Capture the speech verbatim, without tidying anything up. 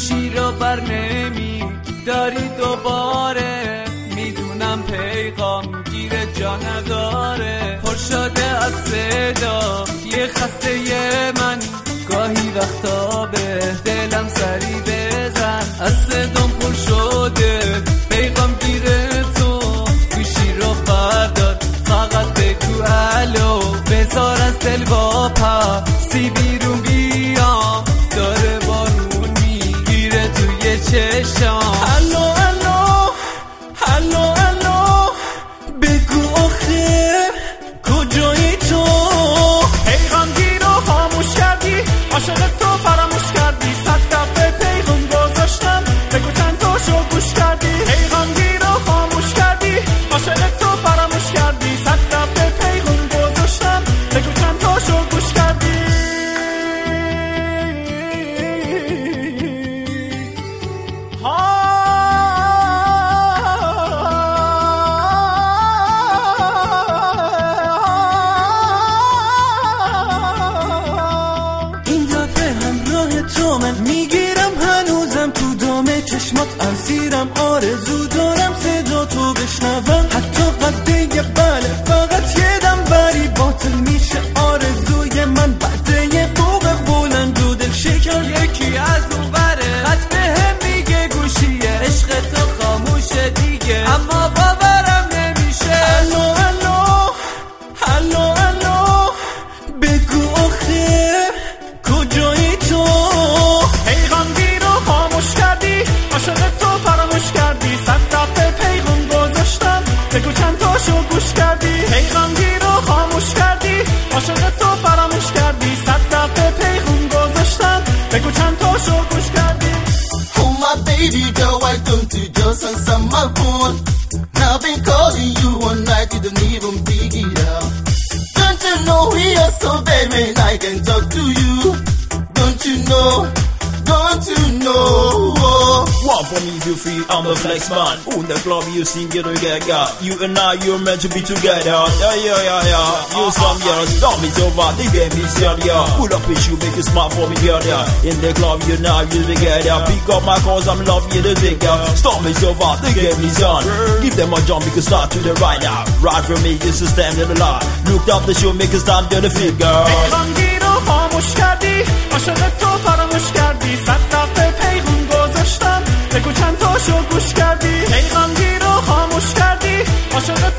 گوشی رو بر نمی داری دوباره، میدونم پیغام گیر جا نداره. پر شده از صدا یه خسته من، گاهی وقتا به دلم سری بزن. از صدام پر شده پیغام گیره تو، گوشی رو بردار فقط بگو الو. بذار از دل با پسی بیرون بیام، داره بارون میگیره توی چشام. الو الو الو الو بگو آخر کجایی تو؟ پیغام گیر رو خاموش کردی، عاشق تو فراموش کردی. صد دفعه پیغام گذاشتم بگو چند تاشو گوش کردی. پیغام گیر رو خاموش کردی، عاشق تو فراموش کردی. صد دفعه پیغام گذاشتم بگو چند تاشو گوش کردی. من میگیرم هنوزم تو دامه چشمات اسیرم، آرزو دارم صدا تو بشنوم. حتی قد یه بله فقط یه دم بری باطل میشه آرزوی من بعد یه قوق بلند و دل شکن. یکی از اون بره خط به هم میگه گوشیه عشق تو خاموشه دیگه، اما باورم نمیشه. الو الو الو الو بگو آخر کجایی تو؟ عاشق تو فراموش کردی. صد دفعه پیغام گذاشتم بگو چند تاشو گوش کردی. پیغام گیر رو خاموش کردی، عاشق تو فراموش کردی. صد دفعه پیغام گذاشتم بگو چند تاشو گوش کردی. Oh my baby girl, why don't you just answer my phone? Now I've been calling you one night, you don't even pick it up. Don't you know we are so bad when I can talk to you? Don't you know? Don't you know? One for me you feel I'm the flex man. On the club you sing it together. You and I you're meant to be together. Yeah yeah yeah yeah. You some years don't be so bad. They get me serious. Pull up with you make you smile for me yeah yeah. In the club you now you together. Pick up my calls I'm love you the bigger. Stop me so bad they get me son. Give them a jump because start to the right now. Right for me is to stand in the line. Looked up the show make us stand to the figure. پیغام گیر رو خاموش کردی، عاشق تو فراموش کردی. صد دفعه پیغام گذاشتم بگو چند تاشو گوش کردی. پیغام گیر رو خاموش کردی، عاشق